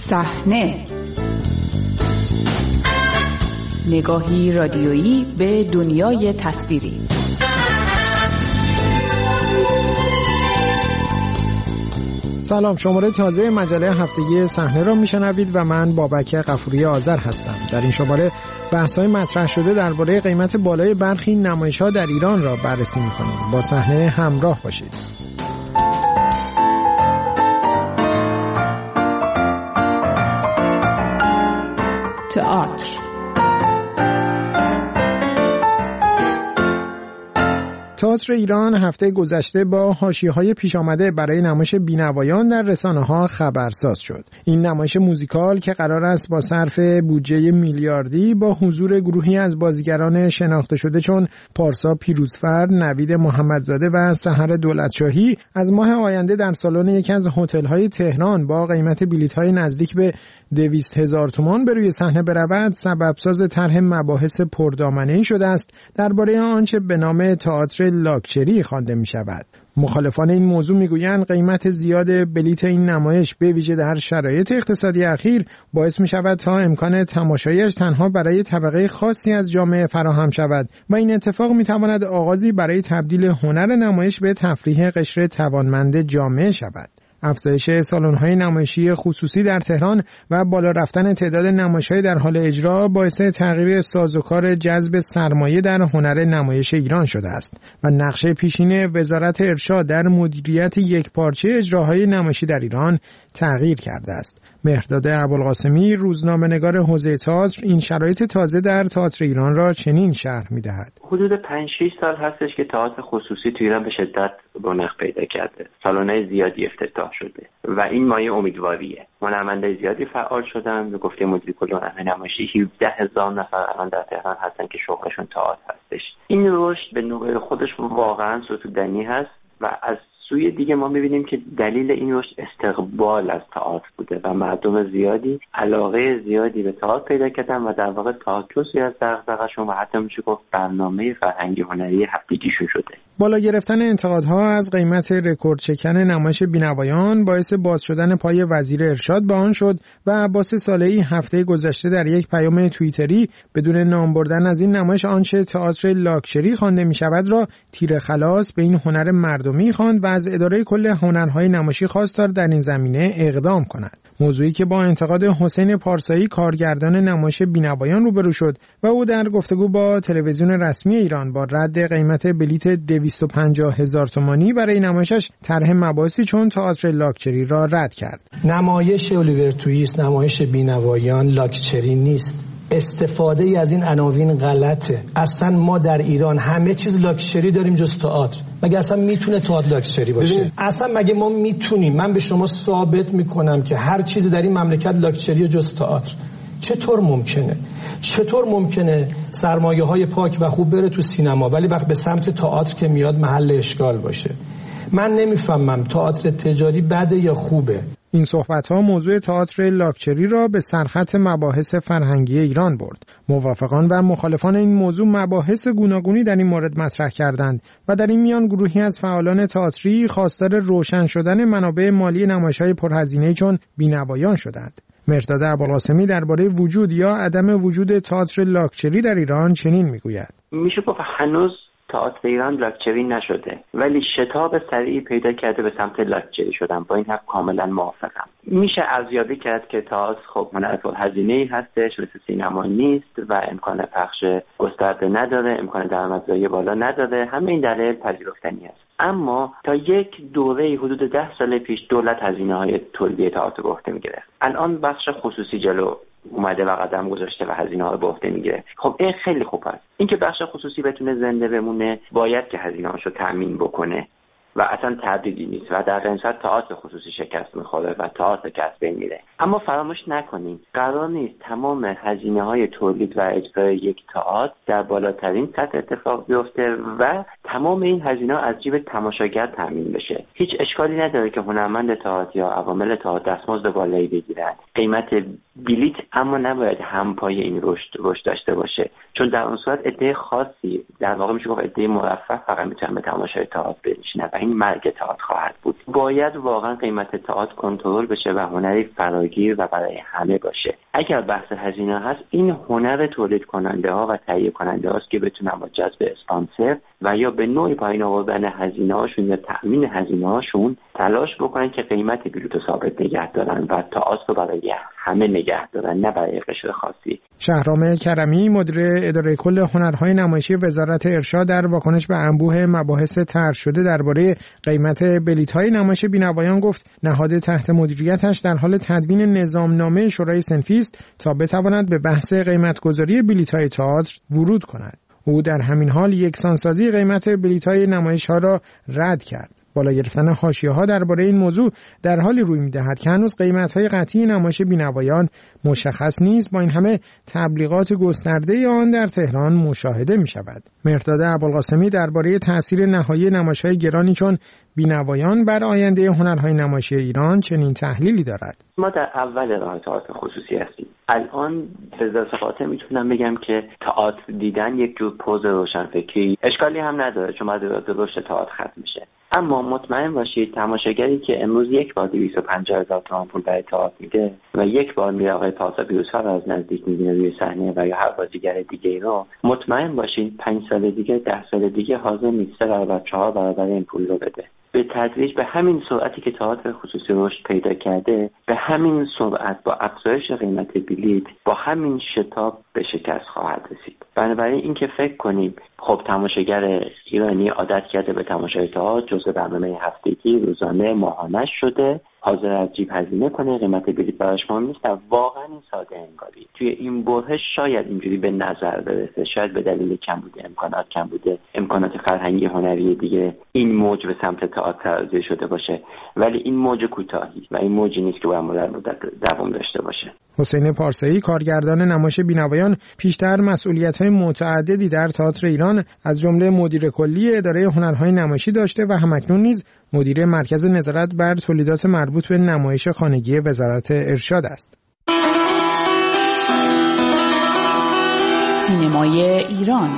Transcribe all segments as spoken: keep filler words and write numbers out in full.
صحنه، نگاهی رادیویی به دنیای تصویری. سلام، شماره تازه مجله هفتگی صحنه را میشنوید و من بابک غفوری آذر هستم. در این شماره بحث‌های مطرح شده درباره قیمت بالای برخی نمایش‌ها در ایران را بررسی می‌کنیم. با صحنه همراه باشید. تئاتر. تئاتر ایران هفته گذشته با حاشیه‌های پیش آمده برای نمایش بینوایان در رسانه‌ها خبرساز شد. این نمایش موزیکال که قرار است با صرف بودجه میلیاردی با حضور گروهی از بازیگران شناخته شده چون پارسا پیروزفر، نوید محمدزاده و سحر دولتشاهی از ماه آینده در سالن یکی از هتل‌های تهران با قیمت بلیط‌های نزدیک به دویست هزار تومان به روی صحنه برود، سببساز طرح مباحث پردامنه‌ای شده است درباره آنچه به نام تئاتر لاکچری خوانده می شود. مخالفان این موضوع میگویند قیمت زیاد بلیط این نمایش به ویژه در شرایط اقتصادی اخیر باعث می شود تا امکان تماشایش تنها برای طبقه خاصی از جامعه فراهم شود و این اتفاق می تواند آغازی برای تبدیل هنر نمایش به تفریح قشر توانمند جامعه شود. افزایش سالن‌های نمایشی خصوصی در تهران و بالا رفتن تعداد نمایش‌های در حال اجرا باعث تغییر سازوکار جذب سرمایه در هنر نمایش ایران شده است و نقشه پیشین وزارت ارشاد در مدیریت یکپارچه اجراهای نمایشی در ایران تغییر کرده است. مهرداد ابوالقاسمی، روزنامه‌نگار حوزه تئاتر، این شرایط تازه در تئاتر ایران را چنین شرح می‌دهد. حدود پنج شش سال هستش که تئاتر خصوصی تو ایران به شدت رونق پیدا کرده. سالن‌های زیادی افتتاح شده و این مایه امیدواریه. هنرمندای زیادی فعال شدن. به گفته مدیر کل هنر نمایشی هفده هزار نفر الان در تهران هستن که شغلشون تئاتر هستش. این رشد به نوبه خودش واقعا ستودنی هست و از سوی دیگه ما می‌بینیم که دلیل این رشد استقبال از تئاتر بوده و مردم زیادی علاقه زیادی به تئاتر پیدا کردن و در واقع تئاتر جزئی از دغدغه‌شون و حتی میشه گفت برنامه فرهنگی هنری هفتگیشون شده. بالا گرفتن انتقادها از قیمت رکورد شکن نمایش بینوایان باعث باز شدن پای وزیر ارشاد به آن شد و عباس صالحی هفته گذشته در یک پیام توییتری بدون نام بردن از این نمایش آنچه تئاتر لاکچری خوانده می‌شود را تیر خلاص به این هنر مردمی خواند و از اداره کل هنرهای نمایشی خواست در این زمینه اقدام کند. موضوعی که با انتقاد حسین پارسایی کارگردان نمایش بینوایان روبرو شد و او در گفتگو با تلویزیون رسمی ایران با رد قیمت بلیط دویست و پنجاه هزار تومانی برای نمایشش طرح مباحثی چون تئاتر لاکچری را رد کرد. نمایش الیور تویست نمایش بینوایان لاکچری نیست. استفاده ای از این عناوین غلطه. اصلا ما در ایران همه چیز لاکچری داریم جز تئاتر. مگه اصلا میتونه تئاتر لاکچری باشه؟ اصلا مگه ما میتونیم؟ من به شما ثابت میکنم که هر چیزی در این مملکت لاکچری جز تئاتر. چطور ممکنه؟ چطور ممکنه سرمایه‌های پاک و خوب بره تو سینما ولی وقت به سمت تئاتر که میاد محل اشکال باشه؟ من نمیفهمم تئاتر تجاری بده یا خوبه. این صحبت‌ها موضوع تئاتر لاکچری را به سرخط مباحث فرهنگی ایران برد. موافقان و مخالفان این موضوع مباحث گوناگونی در این مورد مطرح کردند و در این میان گروهی از فعالان تئاتری خواستار روشن شدن منابع مالی نمایش‌های پرهزینه چون بینوایان شدند. مهرداد ابوالقاسمی درباره وجود یا عدم وجود تئاتر لاکچری در ایران چنین میگوید: میشه گفت هنوز تئاتر ایران لاکچری نشده ولی شتاب سریعی پیدا کرده به سمت لاکچری شدن. با این حرف کاملا موافقم. میشه ارزیابی کرد که تئاتر خب هنر پرهزینه‌ای هستش، مثل سینما نیست و امکان پخش گسترده نداره، امکان درآمدزایی بالا نداره. همه این دلایل پذیرفتنی است. اما تا یک دوره حدود ده سال پیش دولت هزینه‌های تولید تئاتر به عهده می‌گرفت. الان بخش خصوصی جلو اومده و قدم گذاشته و هزینه‌ها به عهده میگیره. خب این خیلی خوب است. اینکه بخش خصوصی بتونه زنده بمونه باید که هزینه‌هاشو تامین بکنه و اصلا تردیدی نیست و در این صورت تئاتر خصوصی شکست می‌خوره و تئاتر که از بین میره. اما فراموش نکنیم قرار نیست تمام هزینه‌های تولید و اجرای یک تئاتر در بالاترین سطح اتفاق بیفته و تمام این هزینه‌ها از جیب تماشاگر تامین بشه. هیچ اشکالی نداره که هنرمند تئاتر یا عوامل تئاتر دستمزد بالایی بگیرن، قیمت بلیت اما نباید همپای این رشد رشد داشته باشه، چون در اون صورت عده خاصی، در واقع میشه گفت عده مرفه فقط میتونن به تماشای تئاتر بنشینن و این مرگ تئاتر خواهد بود. باید واقعا قیمت تئاتر کنترل بشه و هنری فراگیر و برای همه باشه. اگر بحث هزینه هست، این هنر تولید کننده ها و تهیه کننده هاست که بتونن با جذب اسپانسر و یا به نوعی پایین آوردن هزینه هاشون یا تأمین هزینه هاشون تلاش بکنن که قیمت بلیط رو ثابت نگه دارن و تئاتر رو برای همه نگه دارن، نه برای قشر خاصی. شهرام کرمی، مدیر اداره کل هنرهای نمایشی وزارت ارشاد، در واکنش به انبوه مباحث طرح شده درباره قیمت بلیط‌های نمایش بینوایان گفت نهاد تحت مدیریتش در حال تدوین نظامنامه شورای صنفی است تا بتواند به بحث قیمت‌گذاری بلیط‌های تئاتر ورود کند. او در همین حال یکسانسازی قیمت بلیط‌های نمایش‌ها را رد کرد. بالا گرفتن حاشیه‌ها درباره این موضوع در حالی روی می‌دهد که هنوز قیمت‌های قطعی نمایش بینوایان مشخص نیست، با این همه تبلیغات گسترده آن در تهران مشاهده می‌شود. مهرداد ابوالقاسمی درباره تأثیر نهایی نمایش‌های گرانی چون بینوایان بر آینده هنرهای نمایشی ایران چنین تحلیلی دارد. ما در اول راه تئاتر خصوصی هستیم. الان به ذات خاطر میتونم بگم که تئاتر دیدن یک جور پوز روشنفکری اشکالی هم نداره، چون بعد رشد تئاتر ختم میشه. اما مطمئن باشید تماشاگری که امروز یک بار دویست و پنجاه هزار تومان پول برای تئاتر میده و یک بار میره آقای پارسا پیروزفر رو از نزدیک میبینه روی صحنه و یا هر بازیگر دیگه رو، مطمئن باشید پنج سال دیگه، ده سال دیگه حاضر نیست سه برابر چهار برابر این پول رو بده. به تدریج به همین سرعتی که تئاتر خصوصی رشد پیدا کرده، به همین سرعت با افزایش قیمت بلیط با همین شتاب به شکست خواهد رسید. بنابراین اینکه فکر کنیم خب تماشاگر ایرانی عادت کرده به تماشای تئاتر، جزء برنامه هفتگی، روزانه، ماهانه شده، حاضر از جیب هزینه کنه، قیمت بلیط براش مهم نیست، واقعا این ساده انگاری توی این بره شاید اینجوری به نظر برسه، شاید به دلیل کمبود امکانات، کمبود امکانات فرهنگی هنری دیگه این موج به سمت تئاتر تغییر شده باشه، ولی این موج کوتاهی و این موجی نیست که باید مدت دوام داشته باشه. حسین پارسایی، کارگردان نمایش بینوایان، پیشتر مسئولیت‌های متعددی در تئاتر ایران از جمله مدیر کلی اداره هنرهای نمایشی داشته و همکنون نیز مدیر مرکز نظارت بر تولیدات مربوط به نمایش خانگی وزارت ارشاد است. سینمای ایران.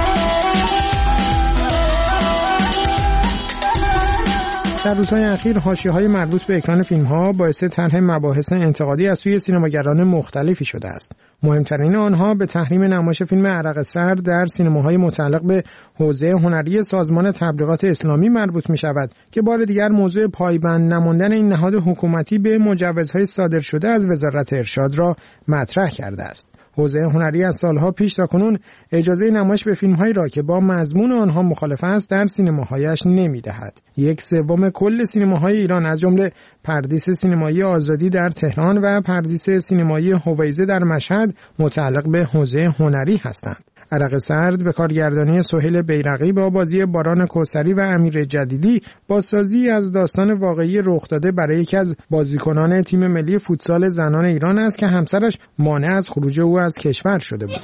در روزهای اخیر حاشیه‌های مربوط به اکران فیلم‌ها باعث طرح مباحث انتقادی از سوی سینماگران مختلفی شده است. مهمترین آنها به تحریم نمایش فیلم عرق سرد در سینماهای متعلق به حوزه هنری سازمان تبلیغات اسلامی مربوط می‌شود که بار دیگر موضوع پایبند نماندن این نهاد حکومتی به مجوزهای صادر شده از وزارت ارشاد را مطرح کرده است. حوزه هنری از سالها پیش تاکنون اجازه نمایش به فیلم‌هایی را که با مضمون آنها مخالف است در سینماهایش نمی‌دهد. یک سوم کل سینماهای ایران از جمله پردیس سینمایی آزادی در تهران و پردیس سینمایی هویزه در مشهد متعلق به حوزه هنری هستند. عرق سرد به کارگردانی سهیل بیرقی با بازی باران کوثری و امیر جدیدی با سازی از داستان واقعی رخ داده برای یکی از بازیکنان تیم ملی فوتسال زنان ایران است که همسرش مانع از خروج او از کشور شده بود.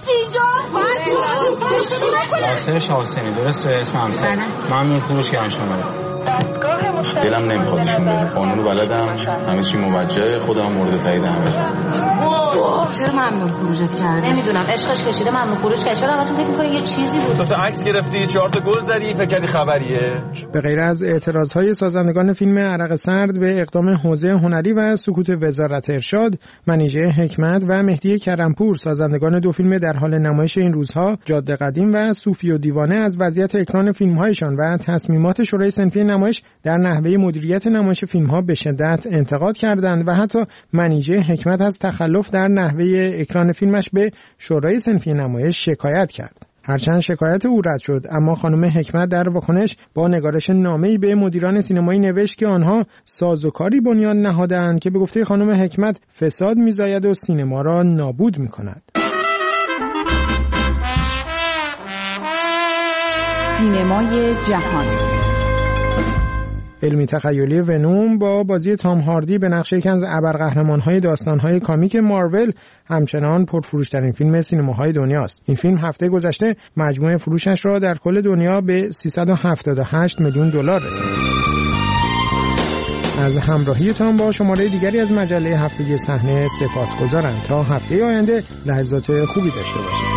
واسه شاوسنی درسته اسم همسر من می خروج کردم شما. دلم نمیخوادشون بره، قانونو بلدم، همه چی موجه، خودم مورد تایید همه. چرا ممنوع خروجت کرده؟ نمیدونم، عشقش کشیده ممنوع خروج کرد. چرا البته فکر می‌کنی یه چیزی بود؟ تو تا عکس گرفتی، چهار تا گل زدی، فکر کردی خبریه؟ به غیر از اعتراض‌های سازندگان فیلم عرق سرد به اقدام حوزه هنری و سکوت وزارت ارشاد، منیژه حکمت و مهدی کرمپور، سازندگان دو فیلم در حال نمایش این روزها، جاده قدیم و صوفی و دیوانه، از وضعیت اکران فیلم‌هایشان و تصمیمات شورای صنفی نمایش در نحوه مدیریت نمایش فیلم‌ها به شدت انتقاد کردند و حتی منیژه حکمت از تخلف در نحوه اکران فیلمش به شورای صنفی نمایش شکایت کرد. هرچند شکایت او رد شد، اما خانم حکمت در واکنش با نگارش نامه‌ای به مدیران سینمایی نوشت که آنها سازوکاری بنیان نهادند که به گفته خانم حکمت فساد می‌زاید و سینما را نابود می‌کند. سینمای جهان. علمی تخیلی ونوم با بازی تام هاردی به نقش یکی از ابرقهرمان‌های داستان‌های کامیک مارول همچنان پرفروش‌ترین فیلم سینماهای دنیاست. این فیلم هفته گذشته مجموع فروشش را در کل دنیا به سیصد و هفتاد و هشت میلیون دلار رساند. از همراهیتان با شماره دیگری از مجله هفتگی صحنه سپاسگزارم. تا هفته آینده لحظات خوبی داشته باشید.